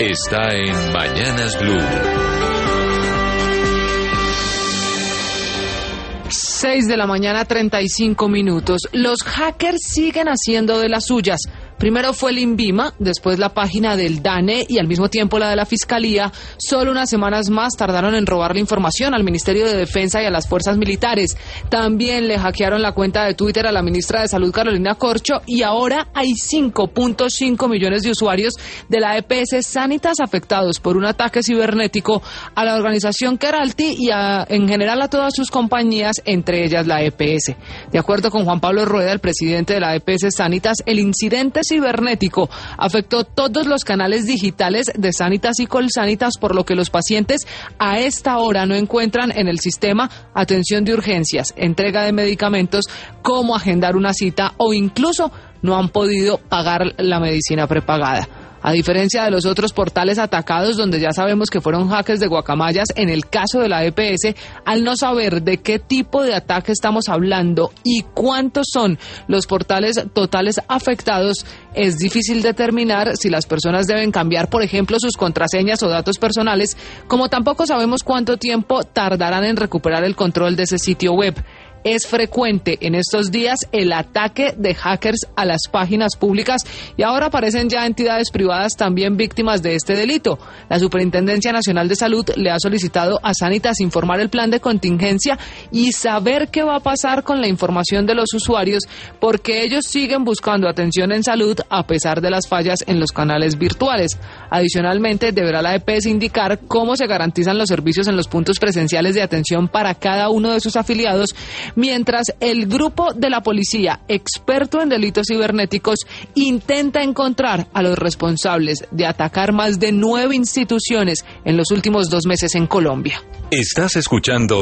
está en Mañanas Blue. 6 de la mañana, 35 minutos. Los hackers siguen haciendo de las suyas. Primero fue el INVIMA, después la página del DANE y al mismo tiempo la de la Fiscalía. Solo unas semanas más tardaron en robar la información al Ministerio de Defensa y a las fuerzas militares. También le hackearon la cuenta de Twitter a la ministra de Salud, Carolina Corcho, y ahora hay 5.5 millones de usuarios de la EPS Sanitas afectados por un ataque cibernético a la organización Keralty y en general a todas sus compañías, entre ellas la EPS. De acuerdo con Juan Pablo Rueda, el presidente de la EPS Sanitas, el incidente cibernético afectó todos los canales digitales de Sanitas y Colsanitas, por lo que los pacientes a esta hora no encuentran en el sistema atención de urgencias, entrega de medicamentos, cómo agendar una cita o incluso no han podido pagar la medicina prepagada. A diferencia de los otros portales atacados, donde ya sabemos que fueron hackers de guacamayas, en el caso de la EPS, al no saber de qué tipo de ataque estamos hablando y cuántos son los portales totales afectados, es difícil determinar si las personas deben cambiar, por ejemplo, sus contraseñas o datos personales, como tampoco sabemos cuánto tiempo tardarán en recuperar el control de ese sitio web. Es frecuente en estos días el ataque de hackers a las páginas públicas y ahora aparecen ya entidades privadas también víctimas de este delito. La Superintendencia Nacional de Salud le ha solicitado a Sanitas informar el plan de contingencia y saber qué va a pasar con la información de los usuarios, porque ellos siguen buscando atención en salud a pesar de las fallas en los canales virtuales. Adicionalmente, deberá la EPS indicar cómo se garantizan los servicios en los puntos presenciales de atención para cada uno de sus afiliados, mientras el grupo de la policía, experto en delitos cibernéticos, intenta encontrar a los responsables de atacar más de 9 instituciones en los últimos 2 meses en Colombia. Estás escuchando